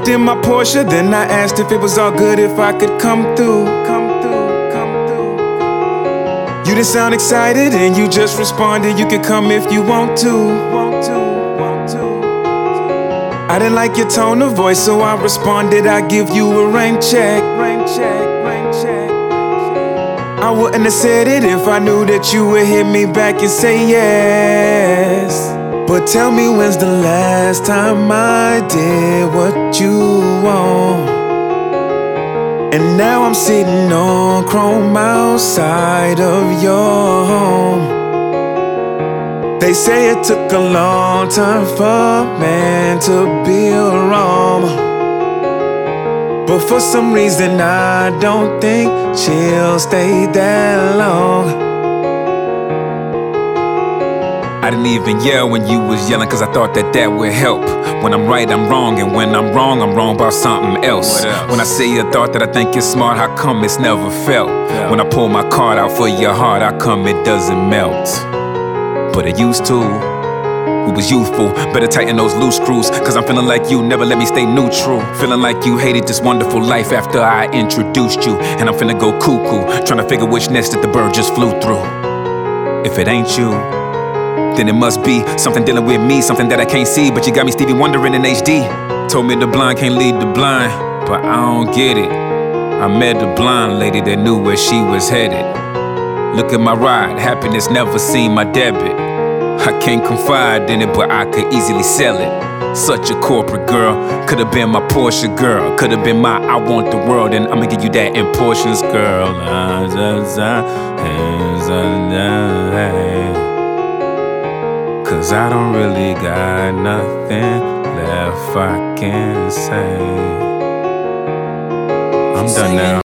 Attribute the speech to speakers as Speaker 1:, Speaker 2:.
Speaker 1: in my Porsche, then I asked if it was all good, if I could come through. You didn't sound excited and you just responded you could come if you want to. I didn't like your tone of voice, so I responded I'd give you a rain check. I wouldn't have said it if I knew that you would hit me back and say yes. But tell me, when's the last time I did what you want? And now I'm sitting on chrome outside of your home. They say it took a long time for a man to build Rome, but for some reason I don't think she'll stay that long.
Speaker 2: I didn't even yell when you was yelling, cause I thought that would help. When I'm right, I'm wrong, and when I'm wrong about something else. When I say a thought that I think is smart, how come it's never felt? When I pull my card out for your heart, how come it doesn't melt? But it used to. We was youthful, better tighten those loose screws, cause I'm feeling like you never let me stay neutral. Feeling like you hated this wonderful life after I introduced you. And I'm finna go cuckoo, trying to figure which nest that the bird just flew through. If it ain't you, then it must be something dealing with me, something that I can't see, but you got me Stevie wondering in HD. Told me the blind can't lead the blind, but I don't get it. I met a blind lady that knew where she was headed. Look at my ride, happiness never seen my debit. I can't confide in it, but I could easily sell it. Such a corporate girl, could've been my Porsche girl, could've been my I want the world, and I'ma give you that in portions, girl. Cause I don't really got nothing left I can say. I'm done now.